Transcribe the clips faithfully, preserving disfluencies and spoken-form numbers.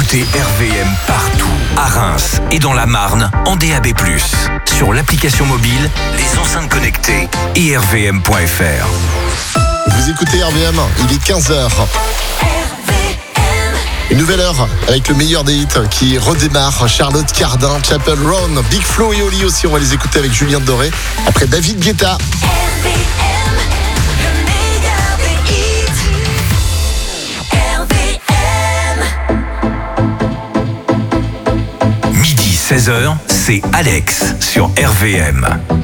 écoutez R V M partout, à Reims et dans la Marne, en D A B plus, sur l'application mobile, les enceintes connectées et r v m point f r. Vous écoutez R V M, il est quinze heures. Une nouvelle heure avec le meilleur des hits qui redémarre. Charlotte Cardin, Chapel Roan, Big Flo et Oli aussi. On va les écouter avec Julien Doré. Après David Guetta. R V M, le meilleur des hits. R V M. Midi seize heures, c'est Alex sur R V M.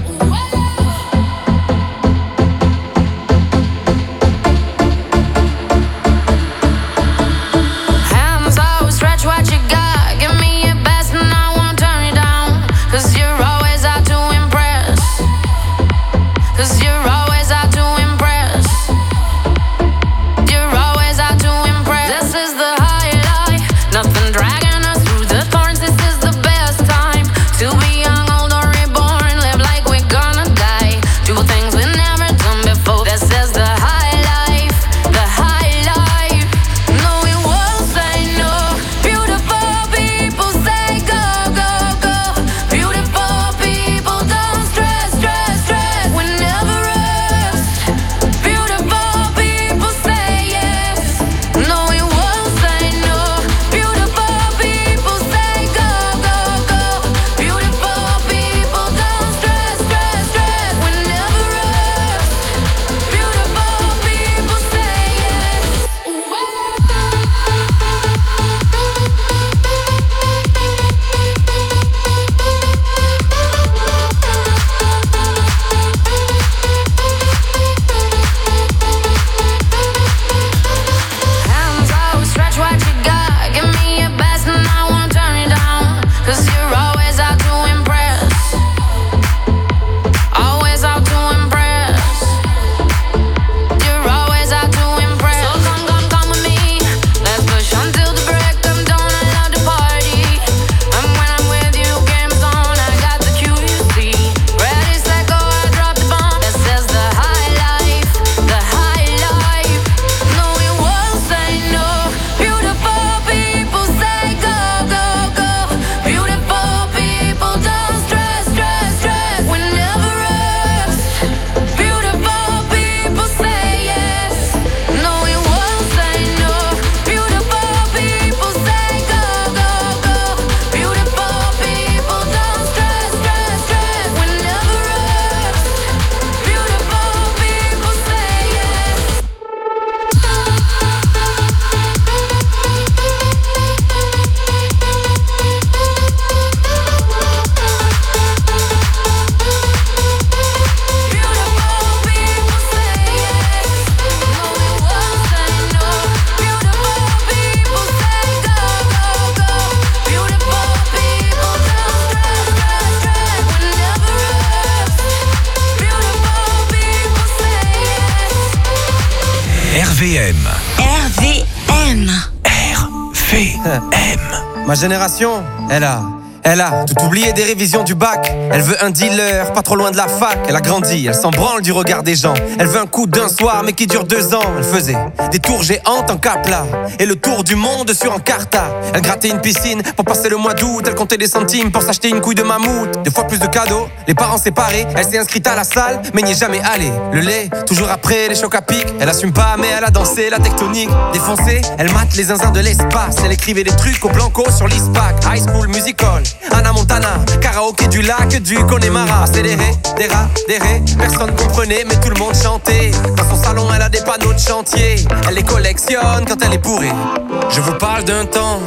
R V M. R V M. R V M. Ma génération, elle a, elle a tout oublié des révisions du bac. Elle veut un dealer, pas trop loin de la fac. Elle a grandi, elle s'en branle du regard des gens. Elle veut un coup d'un soir, mais qui dure deux ans. Elle faisait des tours géantes en Capla et le tour du monde sur Encarta. Elle grattait une piscine pour passer le mois d'août. Elle comptait des centimes pour s'acheter une couille de mammouth. Deux fois plus de cadeaux, les parents séparés. Elle s'est inscrite à la salle, mais n'y est jamais allée. Le lait, toujours après les chocs à pic. Elle assume pas, mais elle a dansé la tectonique. Défoncée, elle mate les zinzins de l'espace. Elle écrivait des trucs au blanco sur l'ISPAC. High School Musical, Anna Montana, karaoké du lac du Connemara. Accéléré, des rats, des rés, personne comprenait mais tout le monde chantait. Dans son salon elle a des panneaux de chantier. Elle les collectionne quand elle est bourrée. Je vous parle d'un temps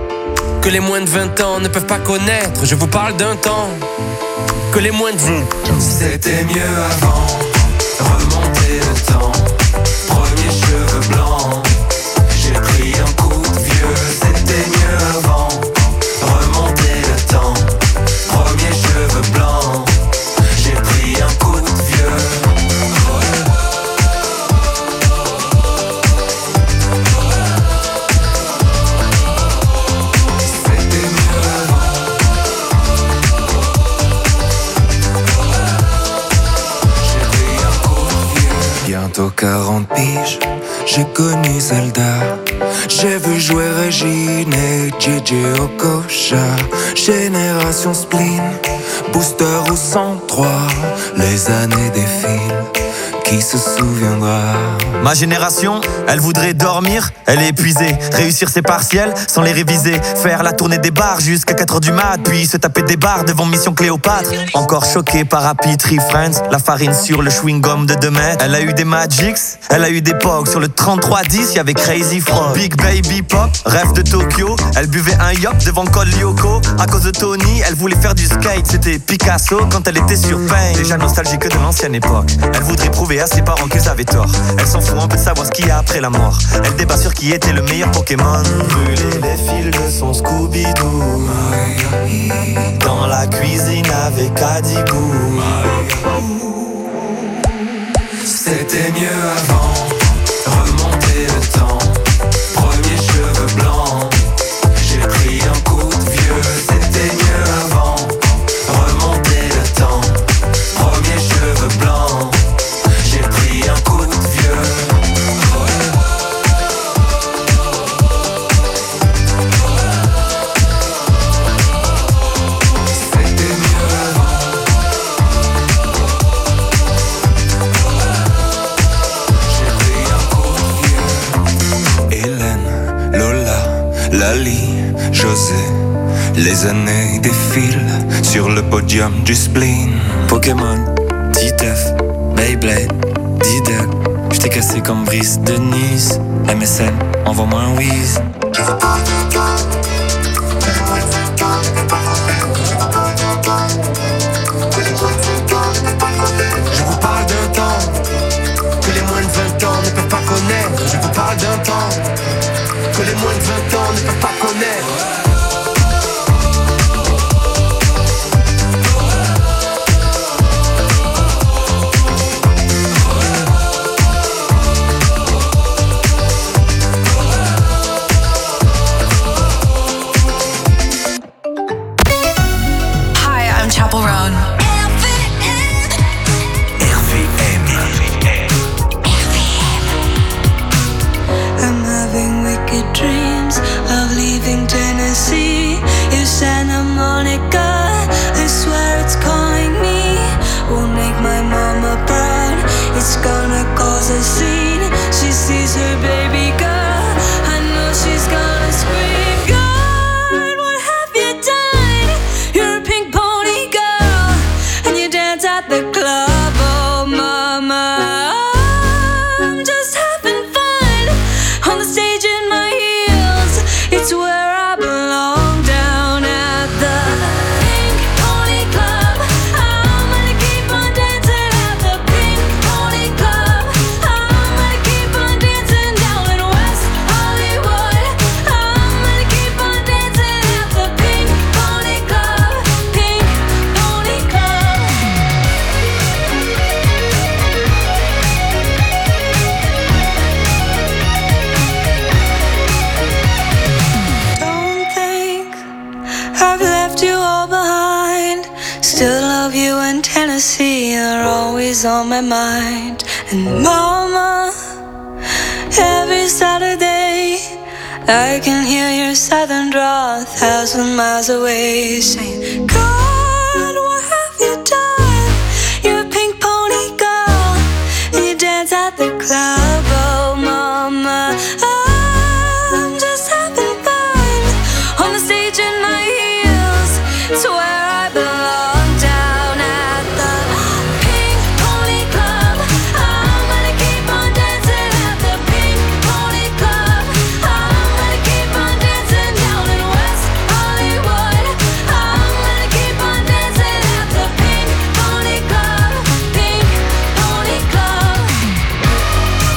que les moins de vingt ans ne peuvent pas connaître. Je vous parle d'un temps que les moins de vingt. C'était mieux avant, remonter le temps. Premier cheveux blancs, j'ai pris un coup de vieux. C'était mieux avant, remonter le temps. Premier cheveux blancs, j'ai pris un coup de vieux. C'était mieux avant. J'ai pris un coup de vieux. Bientôt quarante piges, j'ai connu Zelda. J'ai vu jouer Régine et J J Okocha. Génération spleen, booster ou cent trois. Les années défilent, qui se souviendra? Ma génération, elle voudrait dormir, elle est épuisée. Réussir ses partiels sans les réviser. Faire la tournée des bars jusqu'à quatre heures du mat. Puis se taper des bars devant Mission Cléopâtre. Encore choquée par Happy Tree Friends. La farine sur le chewing-gum de deux mètres. Elle a eu des Magics, elle a eu des Pogs. Sur le trente-trois dix, y'avait Crazy Frog. Big Baby Pop, rêve de Tokyo. Elle buvait un yop devant Col Lyoko. À cause de Tony, elle voulait faire du skate. C'était Picasso quand elle était sur Pain. Déjà nostalgique de l'ancienne époque. Elle voudrait prouver à ses parents qu'ils avaient tort. Elle s'en fout un peu de savoir ce qu'il y a après la mort. Elle débat sur qui était le meilleur Pokémon. Brûler les fils de son Scooby-Doo dans la cuisine avec Adibou. C'était mieux avant, remonter le temps. Premier cheveux blancs, j'ai pris un coup de vieux. C'était mieux avant, remonter le temps. Premier cheveux blancs, j'ai pris un coup de vieux. C'était mieux avant. J'ai pris un coup de vieux. Hélène, Lola, Lali, José. Les années défilent sur le podium du spleen. Pokémon, Titeuf, Beyblade, Diddle. J't'ai cassé comme Brice de Nice. M S N, envoie-moi un whiz. Je vous parle d'un temps que les moins de vingt ans ne peuvent pas connaître. Je vous parle d'un temps que les moins de vingt ans ne peuvent pas connaître. Hi, I'm Chapel Roan. I'm having wicked dreams of leaving Tennessee. If Santa Monica, I swear it's calling me. Won't make my mama proud, it's gonna cause a scene. She sees her baby girl, I know she's gonna scream. God, what have you done? You're a pink pony girl, and you dance at the club, oh mama. I'm just having fun on the stage in my heels. It's where I belong, down at the Pink Pony Club. I'm gonna keep on dancing at the Pink Pony Club. I'm gonna keep on dancing down in West Hollywood. I'm gonna keep on dancing at the Pink Pony Club. Pink Pony Club. Don't think I've left you all behind. Still love you in Tennessee, you're always on my mind. And mama, every Saturday I can hear your southern drawl a thousand miles away, saying, God, what have you done? You're a pink pony girl, and you dance at the club, oh mama. I'm just having fun on the stage in my heels. It's where I belong, down at the Pink Pony Club. I'm gonna keep on dancing at the Pink Pony Club. I'm gonna keep on dancing down in West Hollywood. I'm gonna keep on dancing at the Pink Pony Club. Pink Pony Club.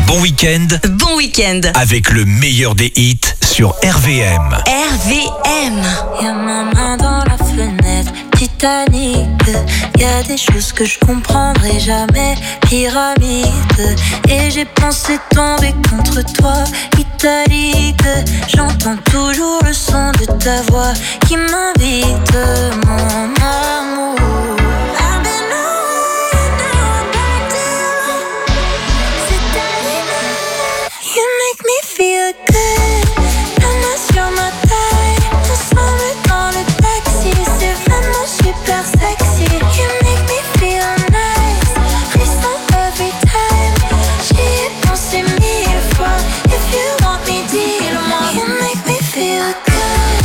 bon week-end. Bon week-end. Avec le meilleur des hits sur R V M. R V M. Y'a ma main dans la fenêtre, Titanic. Y'a des choses que je comprendrai jamais, pyramide. Et j'ai pensé tomber contre toi, italique. J'entends toujours le son de ta voix qui m'invite, mon amour. I've been on and back to c'est terminé. You make me feel good. La main sur ma taille, ensemble dans le taxi, c'est vraiment super sexy. You make me feel nice, frisson every time. J'y ai pensé mille fois. If you want me, dis-le-moi. You make me feel good.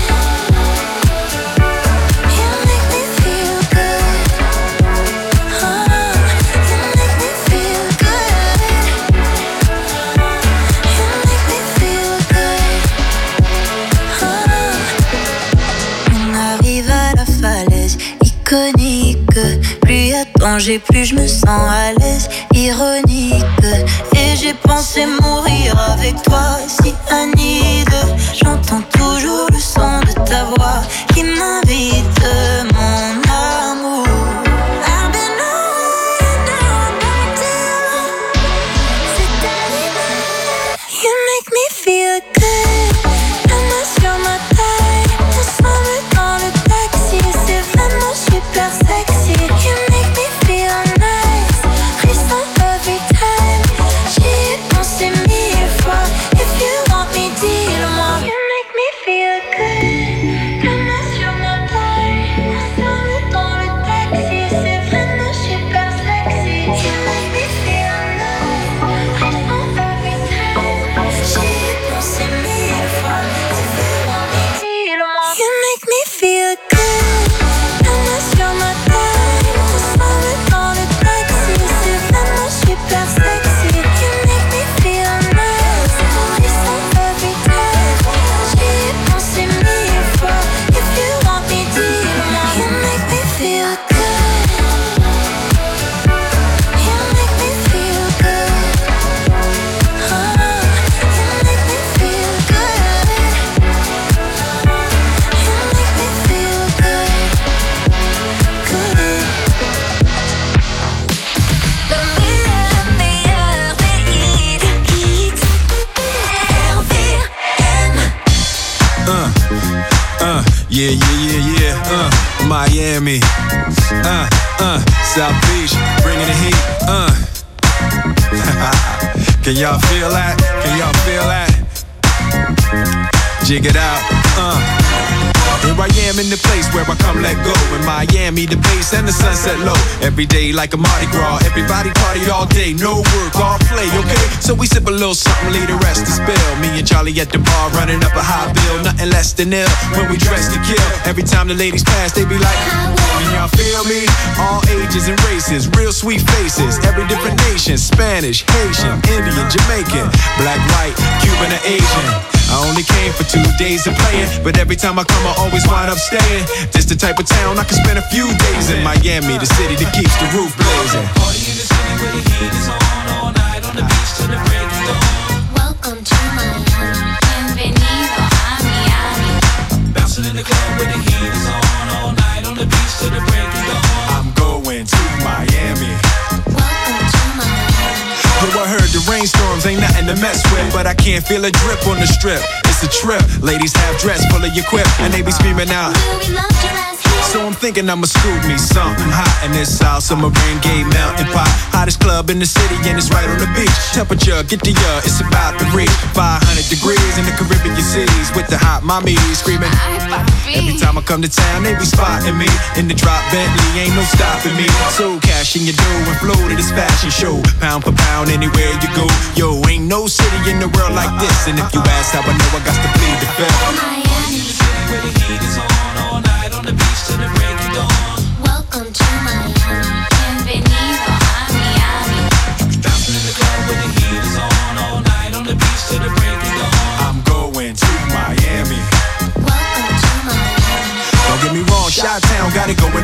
You make me feel good. Oh, you make me feel good. You make me feel good. Oh. On arrive à la falaise iconique. Plus y a de danger, plus je me sens à l'aise, ironique. Et j'ai pensé mourir avec toi, si Anide. J'entends toujours le son de ta voix qui m'invite, mon amour. I've been on and back to c'est terminé. You make me feel good. La main sur ma taille, ensemble dans le taxi, c'est vraiment super sexy. You make me feel nice, frisson every time. J'y ai pensé mille fois. If you want me, dis-le-moi. You make me feel good. La main sur ma taille, ensemble dans le taxi, c'est vraiment super sexy. You make me feel nice, frisson every time. J'y ai pensé mille fois. If you want me, dis-le-moi. You make me feel good. La main sur ma taille, ensemble dans le taxi, c'est vraiment super sexy. You make me feel nice, frisson every time. J'y ai pensé mille fois. If you want me, dis-le-moi. You make me feel good. You make me feel good. Oh, you make me feel good. You make me feel good. Good. Le meilleur, meilleur des hits. R V M. Uh, uh, yeah, yeah, yeah, yeah, uh, Miami, uh, uh, South Beach, bringing the heat, uh. Can y'all feel that? Can y'all feel that? Jig it out, uh. Here I am in the place where I come let go. In Miami, the bass and the sunset low. Every day like a Mardi Gras. Everybody party all day, no work, all play, okay? So we sip a little something, leave the rest to spill. Me and Charlie at the bar running up a high bill. Nothing less than ill when we dress to kill. Every time the ladies pass, they be like, can y'all feel me? All ages and races, real sweet faces. Every different nation, Spanish, Haitian, Indian, Jamaican, black, white, Cuban, or Asian. I only came for two days of playing, but every time I come I always wind up staying. This the type of town I can spend a few days in. Miami, the city that keeps the roof blazing. Party in the city where the heat is on, all night on the beach till the break of dawn. Welcome to Miami. Bienvenido a Miami. Bouncing in the club where the heat is on, all night on the beach till the break of dawn. I'm going to Miami. Welcome to Miami. Yo, I heard the rainstorms ain't nothing to mess with, but I can't feel a drip on the strip. It's a trip. Ladies have dress full of your quip, and they be screaming out. We love your ass here. So I'm thinking I'ma scoop me something hot in this South Submarine Gay Mountain Pot. Hottest club in the city and it's right on the beach. Temperature, get the uh, it's about to reach five hundred degrees in the Caribbean seas with the hot mommies screaming. Every time I come to town, they be spotting me in the drop Bentley, ain't no stopping me. So cash in your dough and flow to this fashion show. Pound for pound, anywhere you go. Yo, ain't no city in the world like this. And if you ask how I know, I got to plead the fifth. Miami. Where the heat is on, all night on the beach till the break of dawn. Welcome to Miami. Bienvenido a Miami. Bouncing in the club where the heat is on, all night on the beach till the break of dawn. I'm going to Miami. Welcome to Miami. Don't get me wrong, Chi-Town got it going on.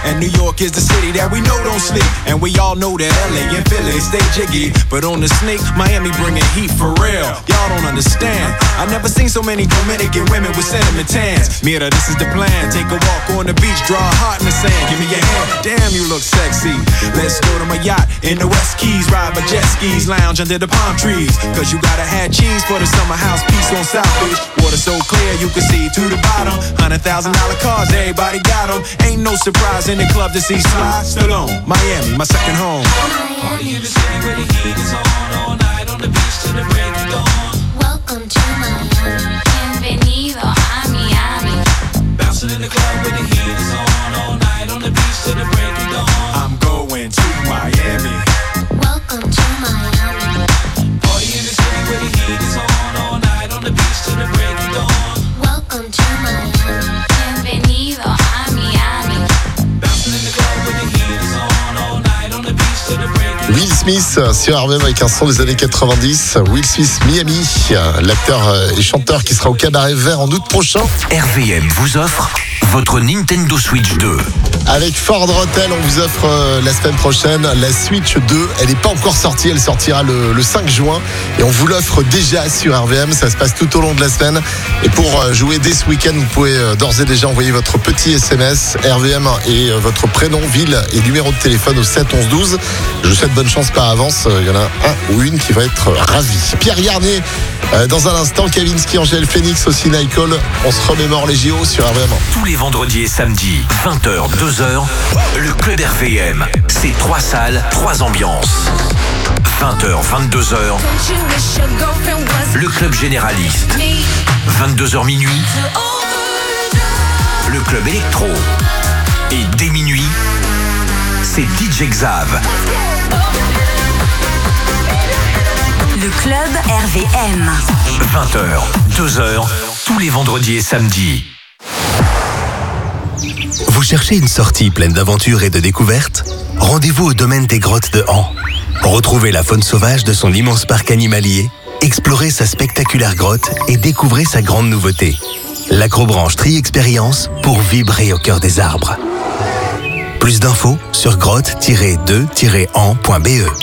And New York is the city that we know don't sleep. And we all know that L A and Philly stay jiggy. But on the sneak, Miami bringing heat for real. Y'all don't understand. I never seen so many Dominican women with cinnamon tans. Mira, this is the plan. Take a walk on the beach, draw a heart in the sand. Give me your hand. Damn, you look sexy. Let's go to my yacht in the West Keys. Ride my jet skis, lounge under the palm trees. Cause you gotta have cheese for the summer house piece on South Beach. Water so clear you can see to the bottom. Hundred thousand dollar cars, everybody got them. Ain't no surprise in the club to see Sly Stallone. Miami, my second home. Party in the city where the heat is on. All night on the beach till the break of dawn. Welcome to Miami. Bienvenido a Miami. Bouncing in the club where the heat is on. All night on the beach till the break of dawn. I'm going to Miami. Welcome to Miami. Party in the city where the heat is on. All night on the beach till the break of dawn. Welcome to Miami. Bienvenido a Miami. Bouncing in the club where the heat is on. All night on the beach till the break of dawn. Will Smith sur R V M avec un son des années quatre-vingt-dix. Will Smith, Miami, l'acteur et chanteur qui sera au Cabaret Vert en août prochain. R V M vous offre votre Nintendo Switch deux. Avec Ford Hotel, on vous offre euh, la semaine prochaine la Switch deux. Elle n'est pas encore sortie, elle sortira le, le cinq juin. Et on vous l'offre déjà sur R V M. Ça se passe tout au long de la semaine. Et pour euh, jouer dès ce week-end, vous pouvez euh, d'ores et déjà envoyer votre petit S M S R V M et euh, votre prénom, ville et numéro de téléphone au sept onze douze. Je vous souhaite bonne chance par avance. Il y en a un ou une qui va être ravi. Pierre Garnier, euh, dans un instant, Kavinsky, Angèle Phoenix, aussi Nicole. On se remémore les J O sur R V M. Tous les vendredis et samedis, vingt heures, deux heures, le Club R V M. C'est trois salles, trois ambiances. vingt heures, vingt-deux heures, le Club Généraliste. vingt-deux heures minuit, le Club Électro. Et dès minuit, c'est D J Xav. Le Club R V M. vingt heures, deux heures, tous les vendredis et samedis. Vous cherchez une sortie pleine d'aventures et de découvertes ? Rendez-vous au domaine des grottes de Han. Retrouvez la faune sauvage de son immense parc animalier, explorez sa spectaculaire grotte et découvrez sa grande nouveauté, l'acrobranche Tri-Expérience pour vibrer au cœur des arbres. Plus d'infos sur grotte tiret deux tiret han point b e.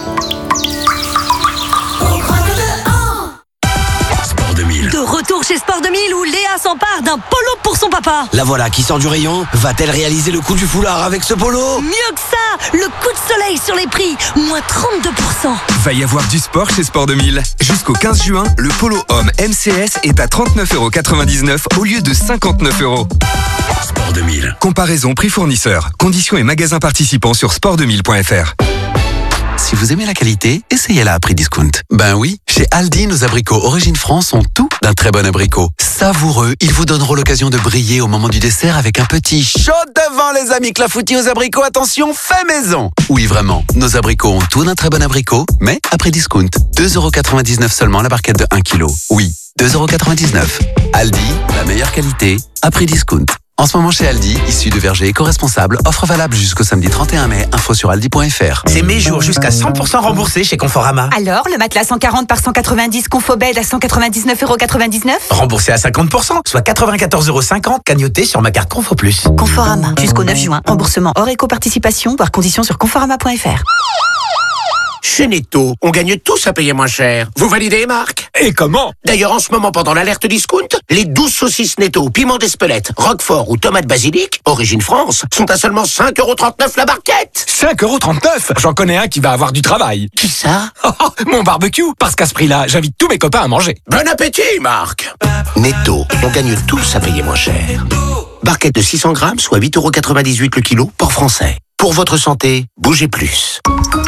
De retour chez Sport deux mille où Léa s'empare d'un polo pour son papa. La voilà qui sort du rayon. Va-t-elle réaliser le coup du foulard avec ce polo ? Mieux que ça, le coup de soleil sur les prix, moins trente-deux pour cent. Va y avoir du sport chez Sport deux mille. Jusqu'au quinze juin, le polo homme M C S est à trente-neuf euros quatre-vingt-dix-neuf au lieu de cinquante-neuf euros. Sport deux mille. Comparaison prix fournisseur. Conditions et magasins participants sur sport deux mille point f r. Si vous aimez la qualité, essayez-la à prix discount. Ben oui, chez Aldi, nos abricots Origine France ont tout d'un très bon abricot. Savoureux, ils vous donneront l'occasion de briller au moment du dessert avec un petit chaud devant les amis Clafoutis aux abricots. Attention, fait maison. Oui, vraiment, nos abricots ont tout d'un très bon abricot, mais à prix discount. deux euros quatre-vingt-dix-neuf seulement la barquette de un kilo. Oui, deux euros quatre-vingt-dix-neuf. Aldi, la meilleure qualité, à prix discount. En ce moment chez Aldi, issu de vergers éco-responsables, offre valable jusqu'au samedi trente et un mai. Info sur aldi point f r. C'est mes jours jusqu'à cent pour cent remboursés chez Conforama. Alors, le matelas cent quarante par cent quatre-vingt-dix Confobed à cent quatre-vingt-dix-neuf euros quatre-vingt-dix-neuf. Remboursé à cinquante pour cent, soit quatre-vingt-quatorze euros cinquante, cagnoté sur ma carte Confo Plus. Conforama, jusqu'au neuf juin. Remboursement hors éco-participation, voire conditions sur conforama point f r. Chez Netto, on gagne tous à payer moins cher. Vous validez, Marc ? Et comment ? D'ailleurs, en ce moment, pendant l'alerte discount, les douze saucisses Netto, piment d'Espelette, Roquefort ou tomate basilic, Origine France, sont à seulement cinq euros trente-neuf la barquette. cinq euros trente-neuf ? J'en connais un qui va avoir du travail. Qui ça ? Mon barbecue, parce qu'à ce prix-là, j'invite tous mes copains à manger. Bon appétit, Marc. Netto, on gagne tous à payer moins cher. Barquette de six cents grammes, soit huit euros quatre-vingt-dix-huit le kilo, port français. Pour votre santé, bougez plus.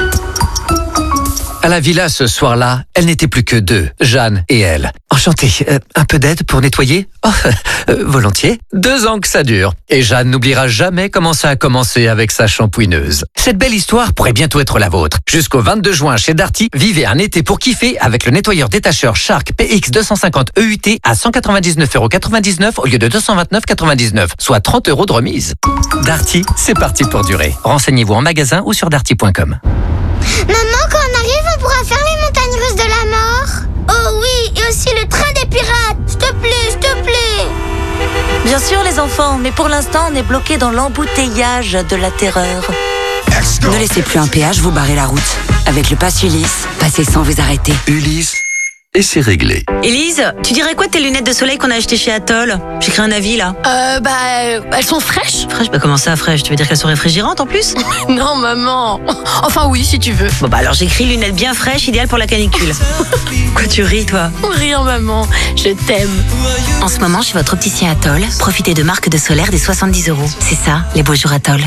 À la villa ce soir-là, elle n'était plus que deux, Jeanne et elle. Enchanté, euh, un peu d'aide pour nettoyer ? Oh, euh, volontiers. Deux ans que ça dure. Et Jeanne n'oubliera jamais comment ça a commencé avec sa shampouineuse. Cette belle histoire pourrait bientôt être la vôtre. Jusqu'au vingt-deux juin chez Darty, vivez un été pour kiffer avec le nettoyeur détacheur Shark P X deux cent cinquante E U T à cent quatre-vingt-dix-neuf euros quatre-vingt-dix-neuf au lieu de deux cent vingt-neuf euros quatre-vingt-dix-neuf, soit trente euros de remise. Darty, c'est parti pour durer. Renseignez-vous en magasin ou sur darty point com. Maman, quand on arrive, on pourra faire les montagnes russes de la mort. Oh oui, et aussi le train des pirates. S'il te plaît, s'il te plaît. Bien sûr les enfants, mais pour l'instant on est bloqué dans l'embouteillage de la terreur. Ne laissez plus un péage vous barrer la route. Avec le pass Ulysse, passez sans vous arrêter. Ulysse, et c'est réglé. Élise, tu dirais quoi de tes lunettes de soleil qu'on a achetées chez Atoll? J'écris un avis là. Euh, bah, euh, elles sont fraîches. Fraîches? Bah comment ça fraîches? Tu veux dire qu'elles sont réfrigérantes en plus? Non maman. Enfin oui, si tu veux. Bon bah alors j'écris lunettes bien fraîches, idéales pour la canicule. Quoi tu ris toi? Rien maman, je t'aime. En ce moment chez votre opticien Atoll, profitez de marques de solaire des soixante-dix euros. C'est ça, les beaux jours Atoll.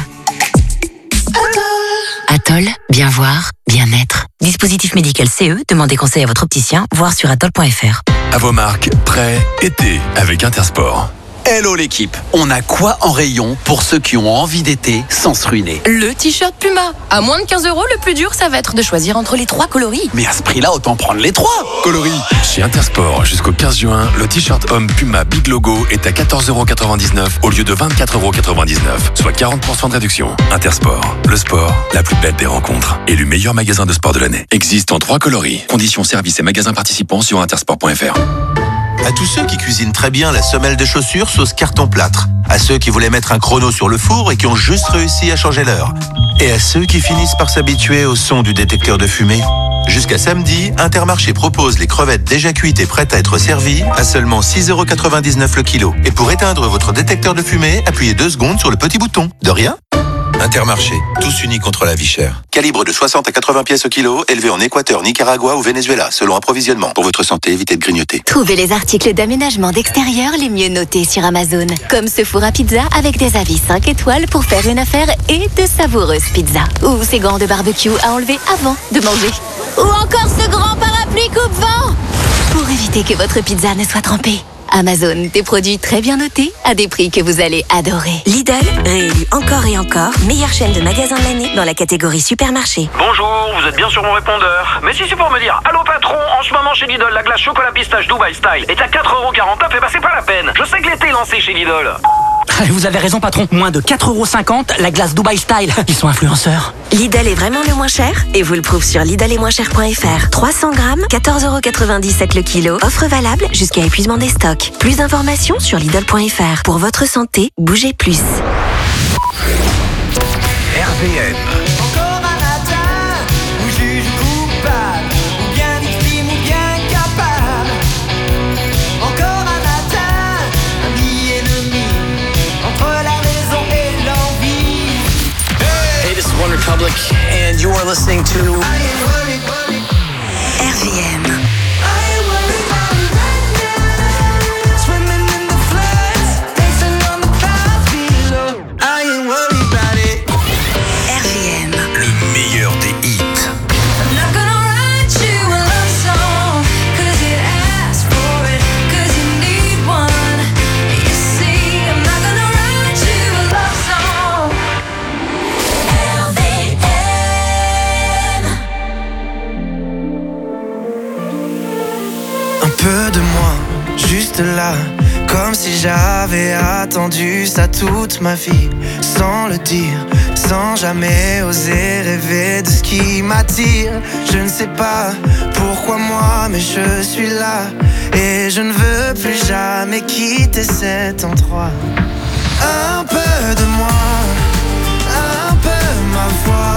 Atoll, bien voir, bien être. Dispositif médical C E, demandez conseil à votre opticien, voir sur atoll point f r. À vos marques, prêt, été, avec Intersport. Hello l'équipe, on a quoi en rayon pour ceux qui ont envie d'été sans se ruiner? Le t-shirt Puma. À moins de quinze euros, le plus dur, ça va être de choisir entre les trois coloris. Mais à ce prix-là, autant prendre les trois coloris. Chez Intersport, jusqu'au quinze juin, le t-shirt homme Puma Big Logo est à quatorze euros quatre-vingt-dix-neuf au lieu de vingt-quatre euros quatre-vingt-dix-neuf, soit quarante pour cent de réduction. Intersport, le sport, la plus belle des rencontres. Élu meilleur magasin de sport de l'année. Existe en trois coloris. Conditions, services et magasins participants sur intersport point f r. À tous ceux qui cuisinent très bien la semelle de chaussure sauce carton-plâtre. À ceux qui voulaient mettre un chrono sur le four et qui ont juste réussi à changer l'heure. Et à ceux qui finissent par s'habituer au son du détecteur de fumée. Jusqu'à samedi, Intermarché propose les crevettes déjà cuites et prêtes à être servies à seulement six euros quatre-vingt-dix-neuf le kilo. Et pour éteindre votre détecteur de fumée, appuyez deux secondes sur le petit bouton. De rien. Intermarché, tous unis contre la vie chère. Calibre de soixante à quatre-vingts pièces au kilo, élevé en Équateur, Nicaragua ou Venezuela, selon approvisionnement. Pour votre santé, évitez de grignoter. Trouvez les articles d'aménagement d'extérieur les mieux notés sur Amazon. Comme ce four à pizza avec des avis cinq étoiles pour faire une affaire et de savoureuses pizzas. Ou ces gants de barbecue à enlever avant de manger. Ou encore ce grand parapluie coupe-vent pour éviter que votre pizza ne soit trempée. Amazon, des produits très bien notés à des prix que vous allez adorer. Lidl, réélu encore et encore, meilleure chaîne de magasins de l'année dans la catégorie supermarché. Bonjour, vous êtes bien sur mon répondeur. Mais si c'est pour me dire, allô patron, en ce moment chez Lidl, la glace chocolat pistache Dubai Style est à quatre euros quarante-neuf, et bah c'est pas la peine. Je sais que l'été est lancé chez Lidl. Vous avez raison patron, moins de quatre euros cinquante, la glace Dubai Style. Ils sont influenceurs. Lidl est vraiment le moins cher et vous le prouve sur lidl et moins cher point f r. trois cents grammes, quatorze euros quatre-vingt-dix-sept le kilo. Offre valable jusqu'à épuisement des stocks. Plus d'informations sur lidl point f r. Pour votre santé, bougez plus. R V M. Encore un matin où juge coupable, ou bien victime ou bien capable. Encore un matin, ami ennemi, entre la raison et l'envie. Hey, this is One Republic, and you are listening to R V M. Peu de moi, juste là, comme si j'avais attendu ça toute ma vie, sans le dire, sans jamais oser rêver de ce qui m'attire. Je ne sais pas pourquoi moi, mais je suis là, et je ne veux plus jamais quitter cet endroit. Un peu de moi, un peu ma voix.